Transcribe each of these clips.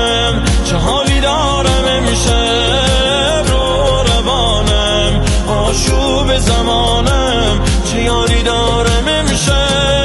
چه حالی دارم امشب رو روانم، آشوب زمانم چه یاری دارم امشب.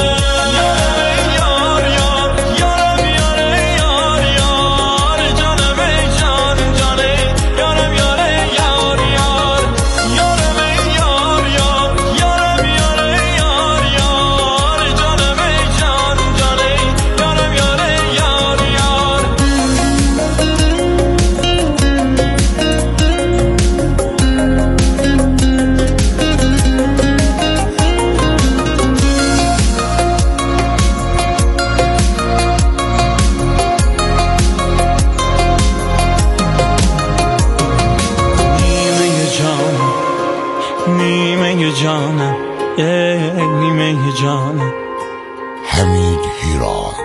جانم نیمه جانم. حمید هیراد.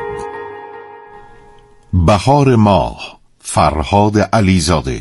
بهار ماه، فرهاد علیزاده.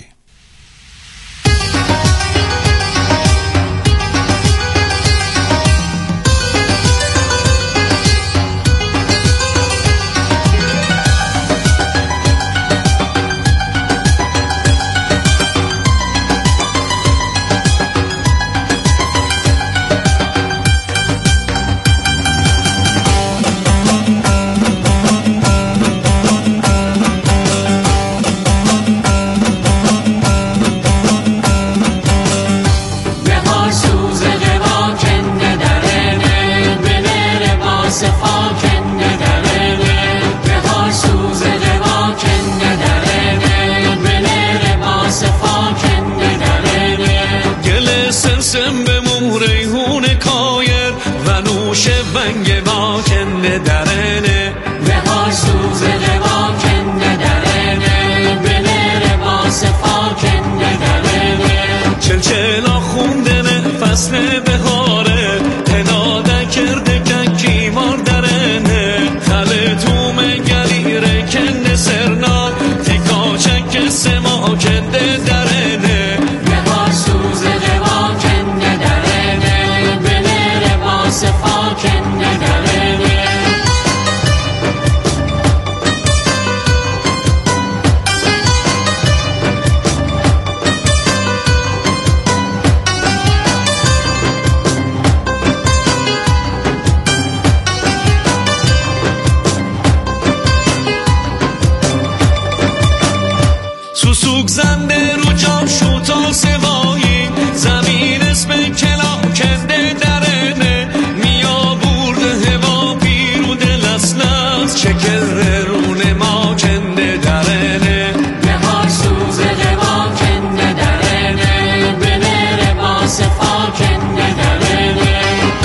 سوسوک زنده رو جام شو تا سوایی، زمین اسم کلا کنده درنه، میا برده هوا پیرو دل اسناس، چکر رونه ما کنده درنه، بهار سوز هوا کنده درنه، بنر با صفا کنده درنه،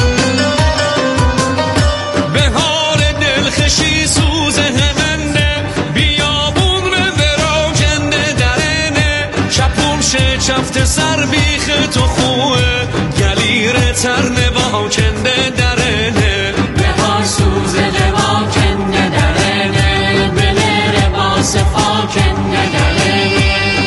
بهار دلخشی سوز همنده، بیابون رو کنده درنه، چفت سر بیخ تو خوه، گلیر ترنه با کنده درنه، بهار سوز لوا کنده درنه، بنر با صفا کنده درنه.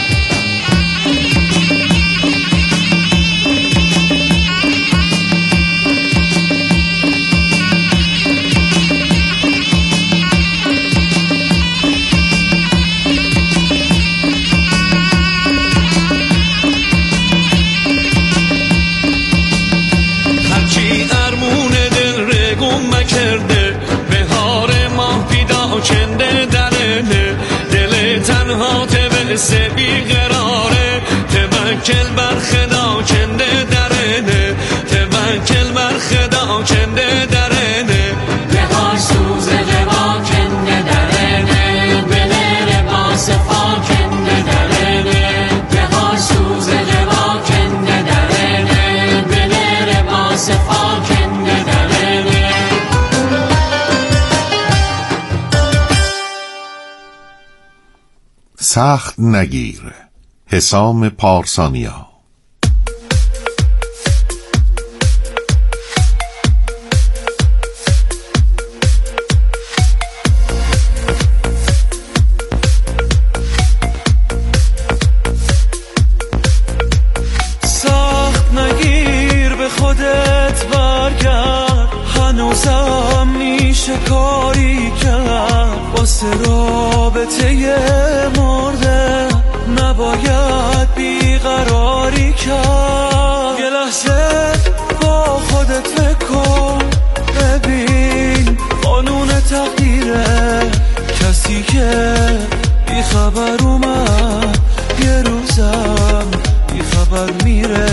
کنده درنه، دل تنها تبسه بیقراره، توکل بر خدا کنده درنه، توکل بر خدا کنده درنه، بهار سوز لوا کنده درنه، بنر با صفا کنده درنه، بهار سوز لوا کنده درنه، بنر با صفا کنده درنه. سخت نگیر، حسام پارسانیا. سخت نگیر، به خودت برگرد، هنوزم میشه کاری کرد واسه رابطه مرده نباید بیقراری کرد. یه لحظه با خودت فکر کن، ببین قانون تقدیره. کسی که بی خبر اومد یه روزم بی خبر میره.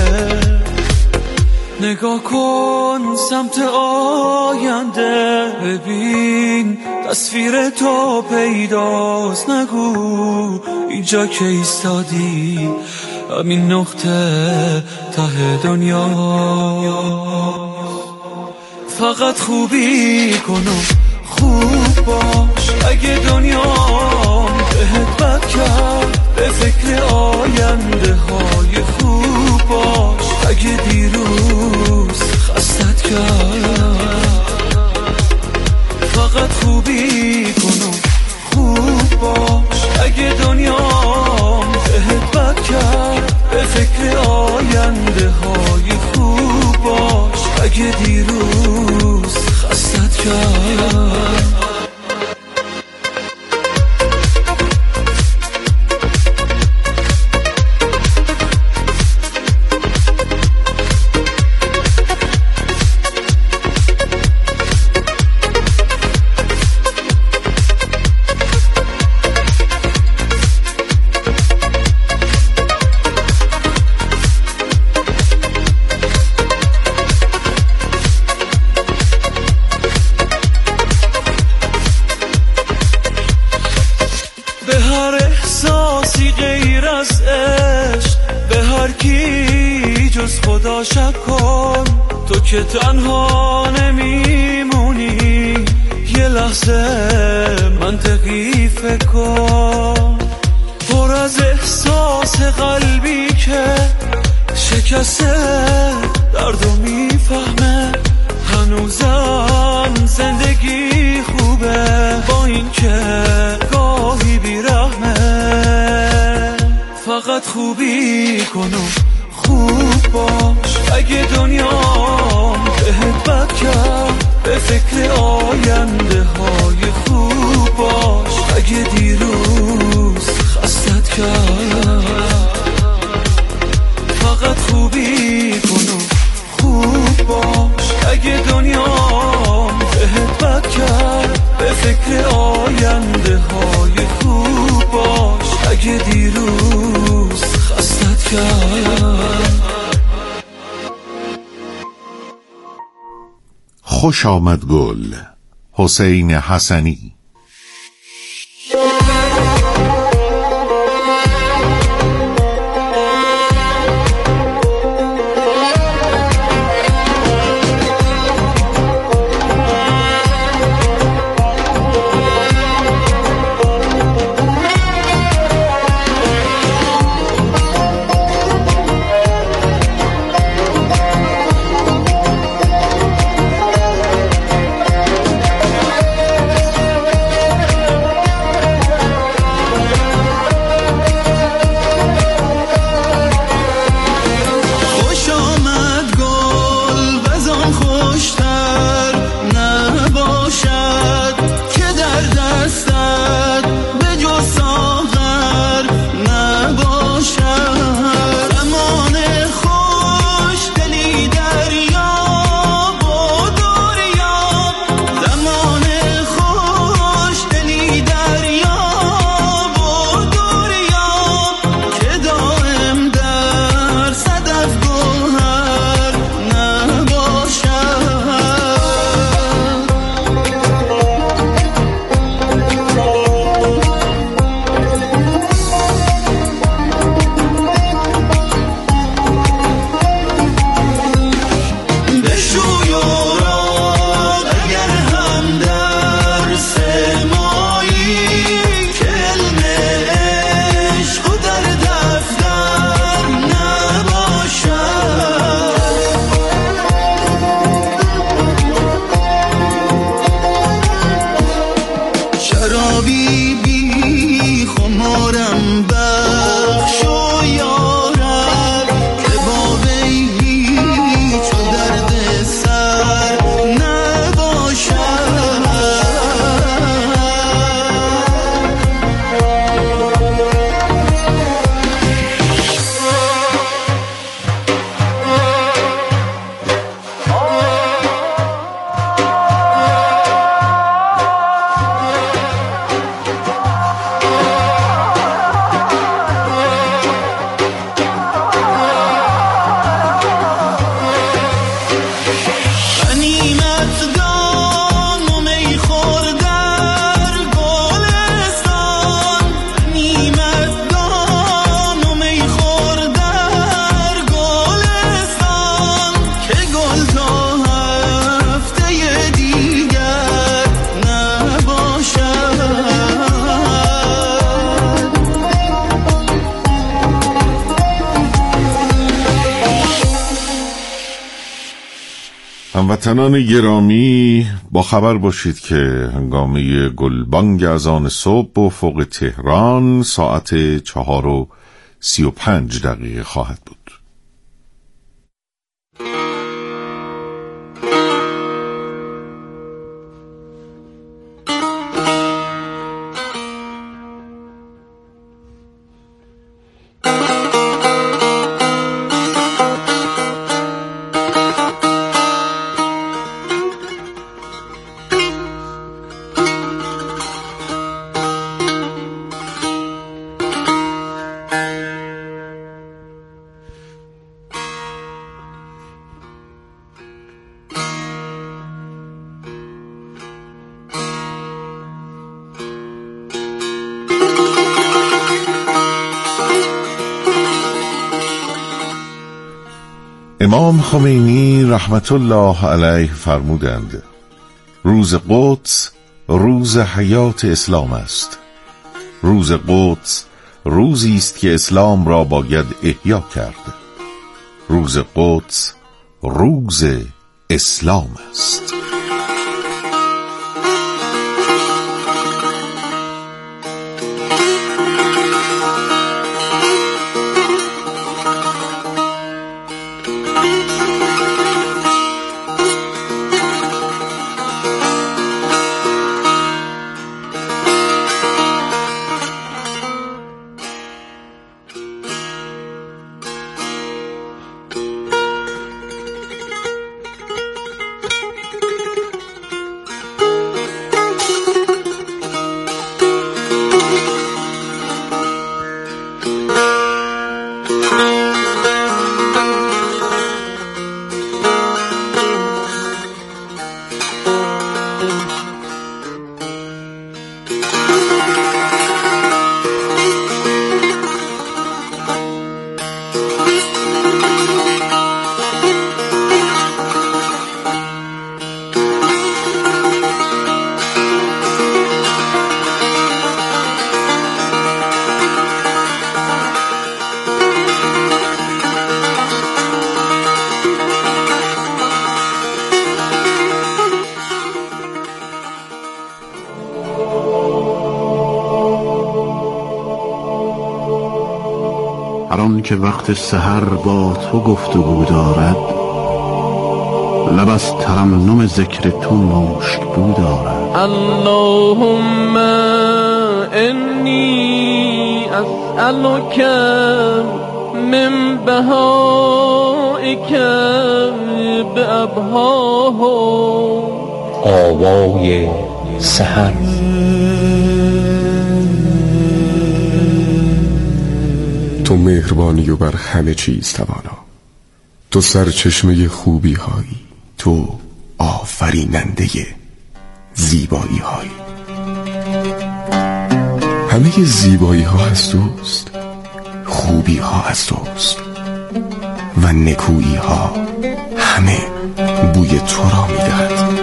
نگاه کن سمت آینده، ببین تصویر تو پیداست. نگو اینجا که ایستادی همین نقطه ته دنیا. فقط خوبی کن و خوب باش، اگه دنیا بهت بد کرد به فکر آینده های خوب باش. اگه دیروز خستت کرد فقط خوبی کن و خوب باش. اگه دنیا بهت بد کرد به فکر آینده های خوب باش. اگه دیروز خستت کرد. به هر احساسی غیر از عشق، به هر کی جز خدا شک کن. تو که تنها نمیمونی، یه لحظه منطقی فکر کن. پر از احساس قلبی که شکسته دردو میفهمه. هنوزم زندگی خوبه با این که گاهی بیرحمه. فقط خوبی کن و خوب باش، اگه دنیا بهت بد کرد به فکر آینده های خوب باش. اگه دیروز خستت کرد فقط خوبی کن و خوب باش. اگه دنیا بهت بد کرد به فکر آینده های خوب باش. اگه دیروز خستت کرد. خوش آمد گل، حسین حسنی. هموطنان گرامی، با خبر باشید که هنگامه گلبانگ اذان صبح افق تهران ساعت 4:35 خواهد بود. امام خمینی رحمت الله علیه فرمودند: روز قدس روز حیات اسلام است. روز قدس روزی است که اسلام را باید احیا کرد. روز قدس روز اسلام است. هر آن که وقت سحر با تو گفتگو دارد، لب از ترنم ذکر تو مشکبو دارد. اللهم انی اسألک من بهائک بابهاه. آوای سحر. تو مهربانی و بر همه چیز توانا، تو سرچشمه خوبی هایی، تو آفریننده زیبایی هایی. همه زیبایی ها از توست، خوبی ها از توست و نکویی ها همه بوی تو را می دهد.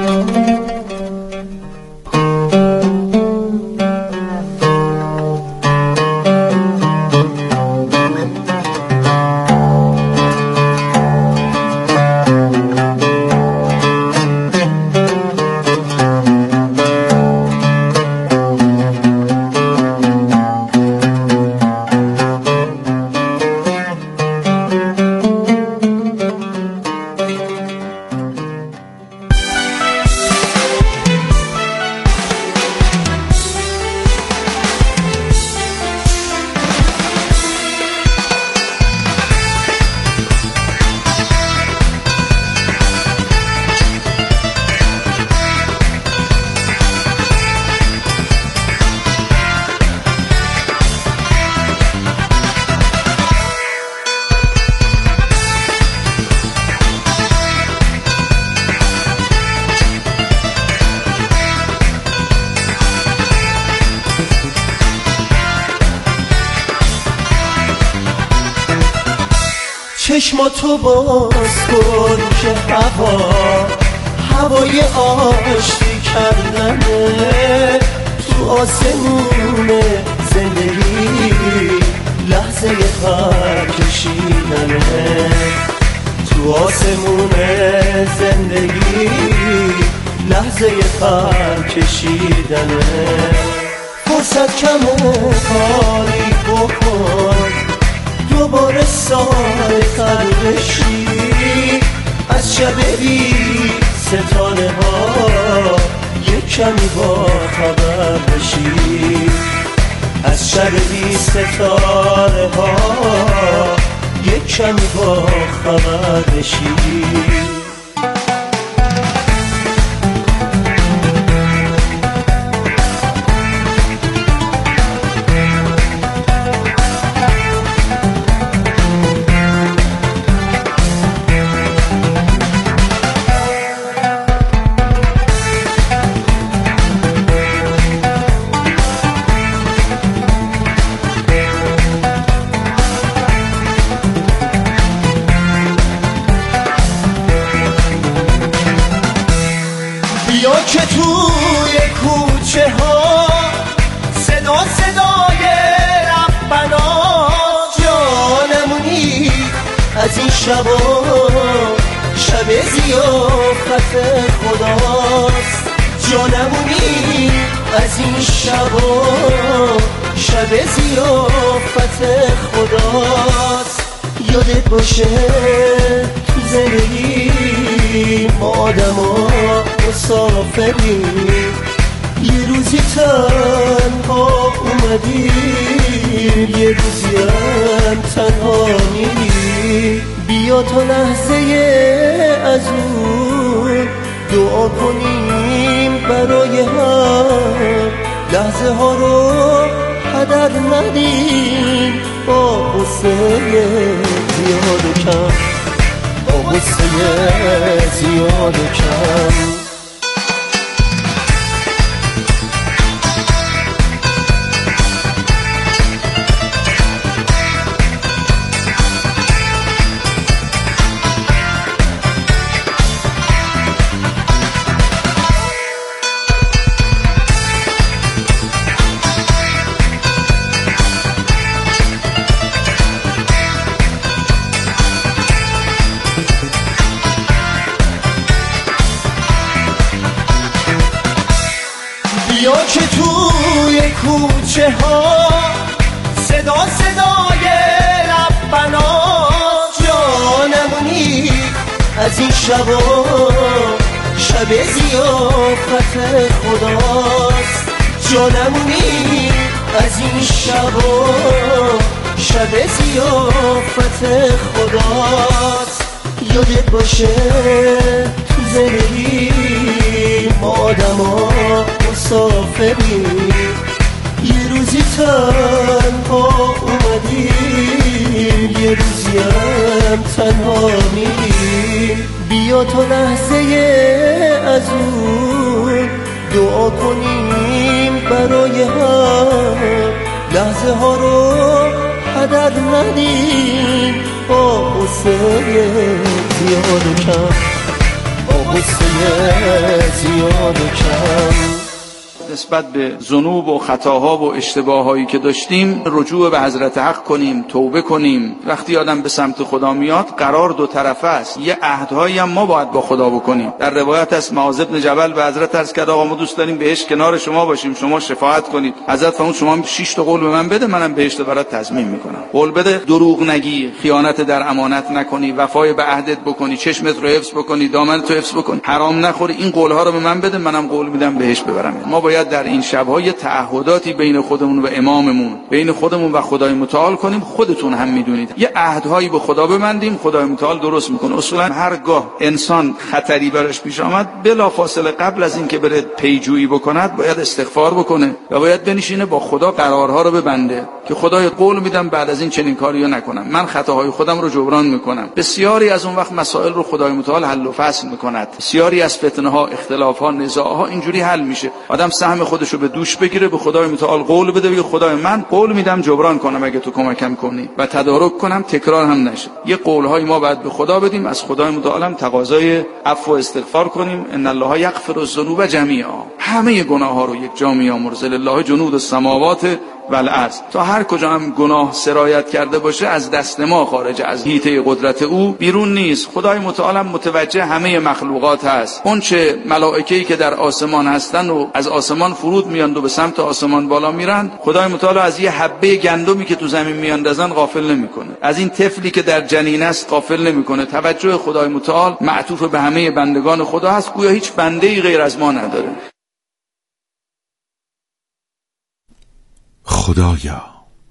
چشماتو باز کن که هوای آشتی کردنه، تو آسمون زندگی لحظه پر کشیدنه، تو تو آسمون زندگی لحظه پر کشیدنه. فرصت کمه کاری بکن دوباره سایه تر بشی، از شب بی ستاره ها یک کمی با خبر بشی، از شب بی ستاره ها یک کمی با خبر بشی. بیا که توی کوچه ها صدا صدای ربنا جانمونی، از این شبا شب زیافت خداست. جانمونی از این شبا شب زیافت خداست. یادت باشه تو زندگی ما آدم ها مسافری، یه روزی تنها اومدی یه روزی هم تنها میری. بیا تا لحظه از اون دعا کنیم برای هم، لحظه ها رو هدر ندیم با غصه زیاد و کم، با غصه زیاد و کم. بیا که توی کوچه ها صدا صدای ربنا جانمونی، از این شبا شب زیافت خداست. جانمونی از این شبا شب زیافت خداست. یادت باشه تو زندگی ما آدم ها مسافری، یه روزی تنها اومدی یه روزی هم تنها میری. بیا تا لحظه از اون دعا کنیم برای هم، لحظه ها رو هدر ندیم با غصه زیاد و کم، با غصه زیاد و کم. نسبت به ذنوب و خطاها و اشتباهایی که داشتیم رجوع به حضرت حق کنیم، توبه کنیم. وقتی آدم به سمت خدا میاد قرار دو طرفه است، یه عهدهایی هم ما باید با خدا بکنیم. در روایت از معاذ بن جبل به حضرت عرض کرد آقا ما دوست داریم بهشت کنار شما باشیم، شما شفاعت کنید. حضرت فرمود شما 6 تا قول به من بده، منم بهشت برات تضمین میکنم. قول بده دروغ نگی، خیانت در امانت نکنی، وفای به عهدت بکنی، چشمت رو حفظ بکنی، دامنت رو حفظ بکنی، حرام نخوری. این قول ها رو به من بده، منم قول میدم بهشت ببرم. ما باید در این شب‌ها یه تعهداتی بین خودمون و اماممون، بین خودمون و خدای متعال کنیم. خودتون هم میدونید یه عهدهایی به خدا ببندیم، خدای متعال درست میکنه. اصولا هرگاه انسان خطری براش پیش آمد بلافاصله قبل از اینکه بره پیجویی بکند باید استغفار بکنه و باید بنشینه با خدا قرارها رو ببنده که خدای قول میدم بعد از این چنین کاریو نکنم، من خطاهای خودم رو جبران میکنم. بسیاری از اون وقت مسائل رو خدای متعال حل و فصل میکند. بسیاری از فتنه ها، اختلاف ها، نزاع ها اینجوری حل میشه. آدم سهم خودشو به دوش بگیره، به خدای متعال قول بده، بگه خدای من قول میدم جبران کنم اگه تو کمکم کنی و تدارک کنم تکرار هم نشه. یه قول‌های ما باید به خدا بدیم، از خدای متعال هم تقاضای عفو و استغفار کنیم. ان الله یغفر الذنوب جمیعا، همه گناه‌ها رو یک جا میامرزه. لله جنود السماوات والعصر. تا هر کجا هم گناه سرایت کرده باشه از دست ما خارج از حیطه قدرت او بیرون نیست. خدای متعال متوجه همه مخلوقات هست. اون چه ملائکه‌ای که در آسمان هستن و از آسمان فرود میان و به سمت آسمان بالا میرن، خدای متعال از یه حبه گندمی که تو زمین میاندازن غافل نمیکنه. از این طفلی که در جنین است غافل نمیکنه. توجه خدای متعال معطوف به همه بندگان خدا هست، گویا هیچ بنده‌ای غیر از ما نداره. خدایا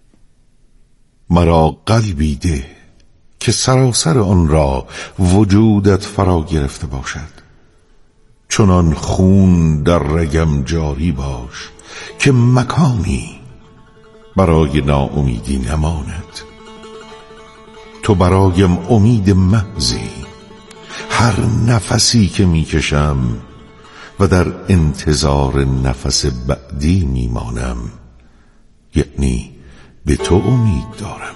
مرا قلبی ده که سراسر آن را وجودت فرا گرفته باشد، چنان خون در رگم جاری باش که مکانی برای ناامیدی نماند. تو برایم امید محضی، هر نفسی که میکشم و در انتظار نفس بعدی میمانم، یعنی به تو امید دارم.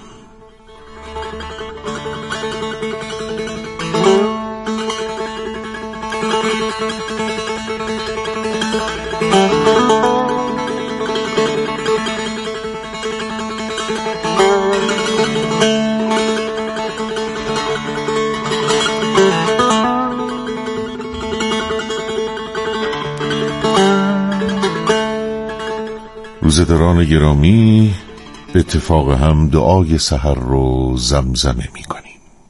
روزداران گرامی، به اتفاق هم دعای سحر رو زمزمه می کنیم.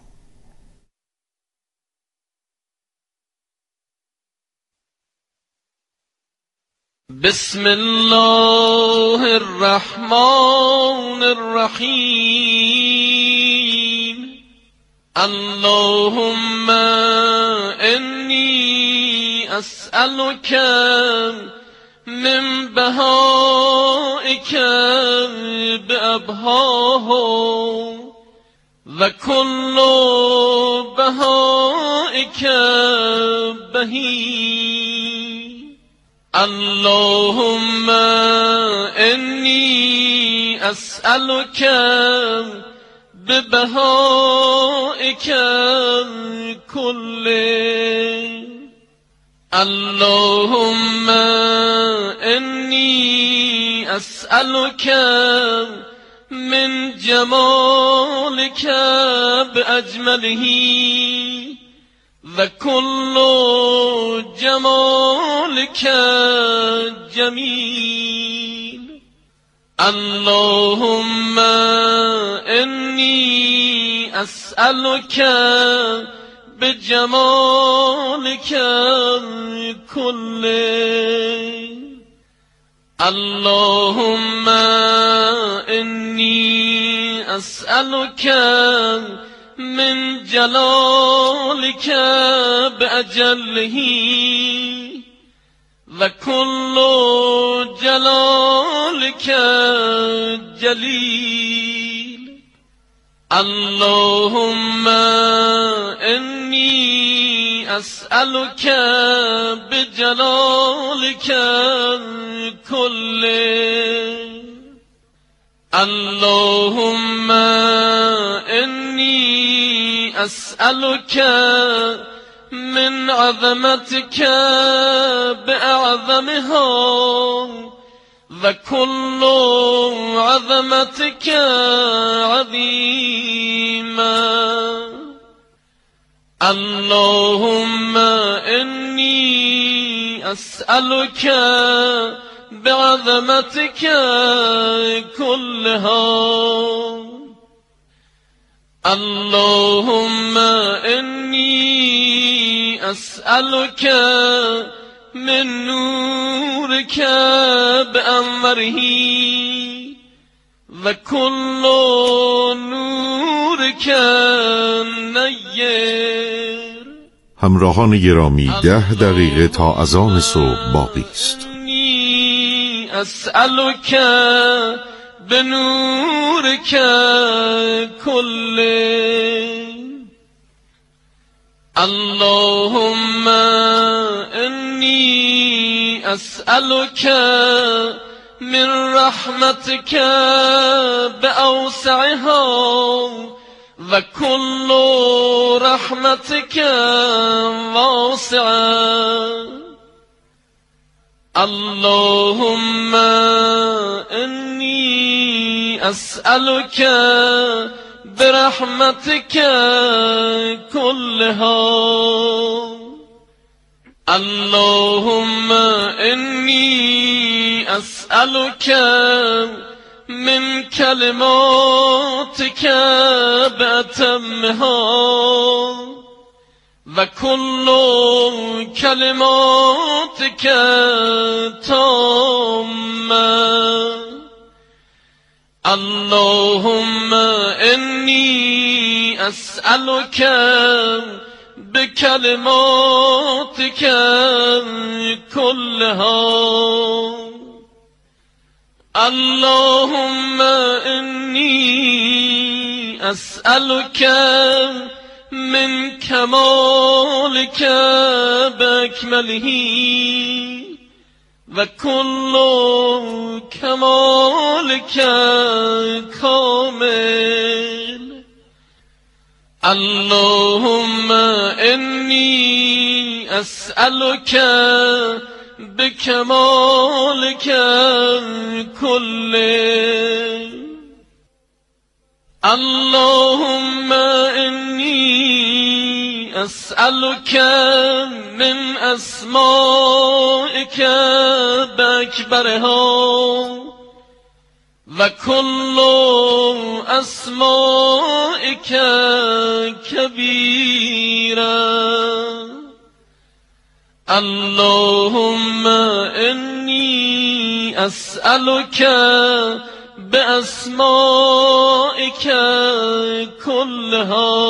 بسم الله الرحمن الرحیم. اللهم انی اسألک من بهائک بأبهاه و کل بهائک بهی. اللهم انی اسألک ببهائک کله. اللهم انی اسألک من جمالک باجمله و کل جمالک جمیل. اللهم انی اسألک بجمالک کله. اللهم انی اسألک من جلالک باجله و کل جلالک جلیل. اللهم انی اسألک بجلالک کله. اللهم انی اسألک من عظمتك بأعظمها و کل عظمتك عظیما. اللهم انی اسألك بعظمتك كلها. اللهم انی اسألك من نورك بأنوره و کل نورك نیر. همراهان گرامی، 10 دقیقه تا اذان صبح باقی است. اسألك بنورك كله. اللهم انی اسألك من رحمتك بأوسعها و کل رحمتك واسعة. اللهم إني أسألك برحمتك كلها اللهم إني أسألك من كلماتك بأتمها وكل كلماتك تامة اللهم إني أسألك بكلماتك كلها اللهم إني أسألك من كمالك بأكمله وكل كمالك كامل اللهم إني أسألك بكمالك كله اللهم إني أسألك من أسمائك بأكبرها وكل أسمائك كبيرا اللهم إني أسألك بأسمائك كلها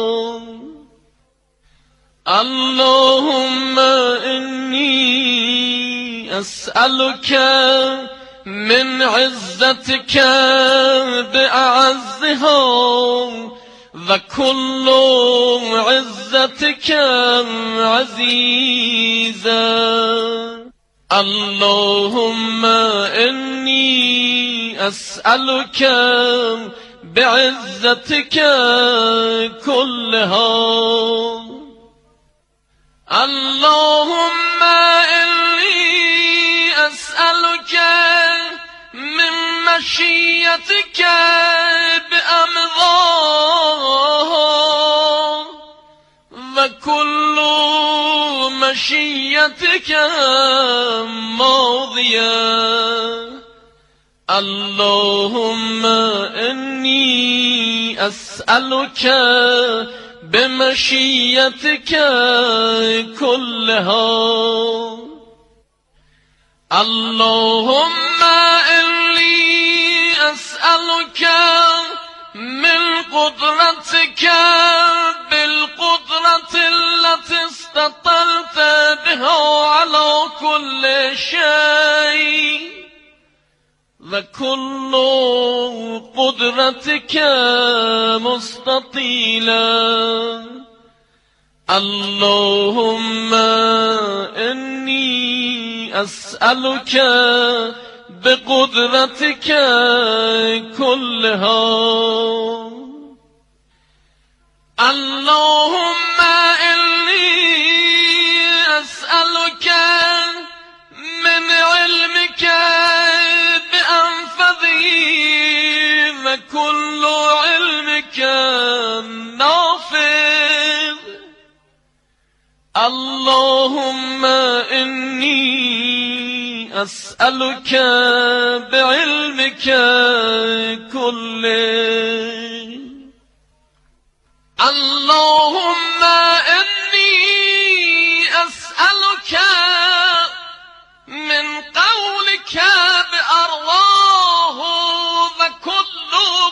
اللهم إني أسألك من عزتك بأعزها وكل عزتك عزيزا اللهم إني أسألك بعزتك كلها اللهم إني أسألك من مشيتك بأمضاها وكل مشيتك ماضية اللهم إني أسألك بمشيتك كلها اللهم إني أسألك من قدرتك بالقدرة التي استطلت بها على كل شيء وكل قدرتك مستطيلا اللهم إني أسألك بقدرتك كلها اللهم إني أسألك من علمك بأنفذه وكل علمك نافذ اللهم إني أسألك بعلمك كله اللهم